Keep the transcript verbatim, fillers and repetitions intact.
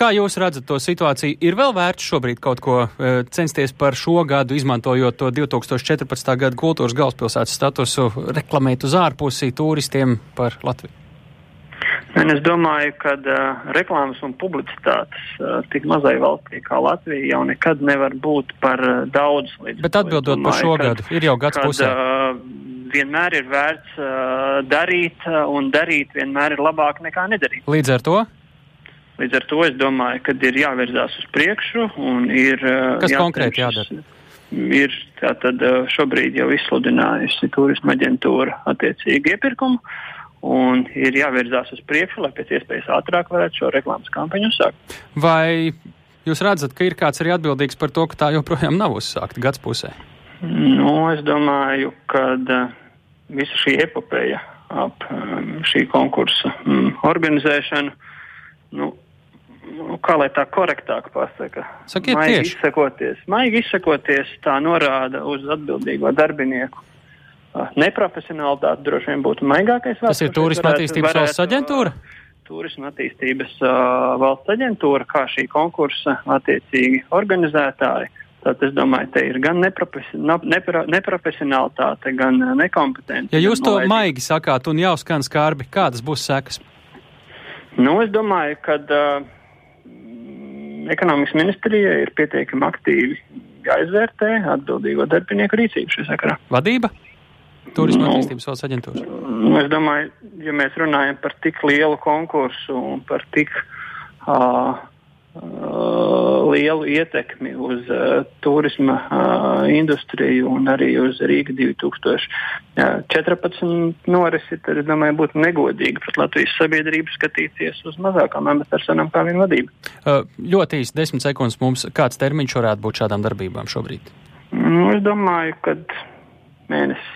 Kā jūs redzat to situāciju? Ir vēl vērts šobrīd kaut ko uh, censties par šo gadu, izmantojot to divi tūkstoši četrpadsmitā gada kultūras galvaspilsētas statusu, reklamēt uz ārpusi turistiem par Latviju? Un es domāju, ka uh, reklāmas un publicitātes uh, tik mazai valstī kā Latvija jau nekad nevar būt par uh, daudz. Bet atbildot domāju, par šo kad, gadu, ir jau gads kad, pusē. Uh, vienmēr ir vērts uh, darīt, uh, un darīt vienmēr ir labāk nekā nedarīt. Līdz ar to? Līdz ar to es domāju, ka ir jāvirzās uz priekšu un ir... Uh, Kas konkrēti jādara? Ir tātad uh, šobrīd jau izsludinājusi turisma aģentūra attiecīgi iepirkumu. Un ir jāvirzās uz priekšu, lai pēc iespējas ātrāk varētu šo reklāmas kampaņu uzsākt. Vai jūs redzat, ka ir kāds arī atbildīgs par to, ka tā joprojām nav uzsākta gads pusē? Nu, es domāju, ka uh, visa šī epopeja ap um, šī konkursa um, organizēšanu, nu, kā lai tā korektāk pasaka, Sakiet maigi tieši. izsakoties, maigi izsakoties, tā norāda uz atbildīgo darbinieku. Neprofesionālitāte droši vien būtu maigākais vārds. Tas ir Turisma attīstības valsts aģentūra? Turisma attīstības uh, valsts aģentūra, kā šī konkursa attiecīgi organizētāji. Tātad es domāju, te ir gan nepro, neprofesionālitāte, gan nekompetence. Ja jūs to nolaidīt. Maigi sakāt un jau skan skarbi, kādas būs sekas? Nu, es domāju, ka uh, ekonomikas ministrijai ir pietiekami aktīvi jāizvērtē atbildīgo darbinieku rīcību šajā sakarā. Vadība? Turisma nu, attīstības valsts aģentūras. Nu, es domāju, ja mēs runājam par tik lielu konkursu un par tik uh, uh, lielu ietekmi uz uh, turisma uh, industriju un arī uz Rīga divi tūkstoši četrpadsmit norisi, tad es domāju, būtu negodīgi pret Latvijas sabiedrību skatīties uz mazākām amatpersonām kā viena vadība. Uh, ļoti īsti desmit sekundes mums. Kāds termiņš varētu būt šādām darbībām šobrīd? Nu, es domāju, ka mēnesis.